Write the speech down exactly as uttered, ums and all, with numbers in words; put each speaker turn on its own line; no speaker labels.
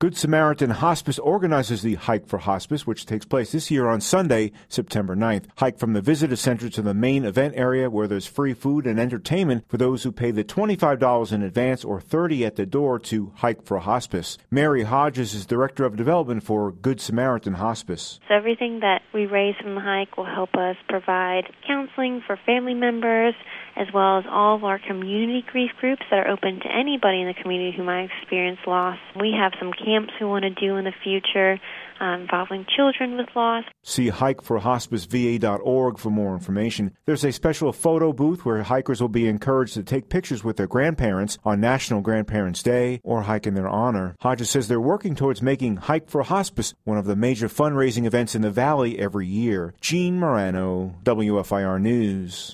Good Samaritan Hospice organizes the Hike for Hospice, which takes place this year on Sunday, September ninth. Hike from the visitor center to the main event area where there's free food and entertainment for those who pay the twenty-five dollars in advance or thirty dollars at the door to Hike for Hospice. Mary Hodges is Director of Development for Good Samaritan Hospice.
So everything that we raise from the hike will help us provide counseling for family members, as well as all of our community grief groups that are open to anybody in the community who might experience loss. We have some camps we want to do in the future um, involving children with loss. See hike for hospice v a dot org for more information. There's a special photo booth where hikers will be encouraged to take pictures with their grandparents on National Grandparents' Day or hike in their honor. Hodges says they're working towards making Hike for Hospice one of the major fundraising events in the Valley every year. Gene Morano, W F I R News.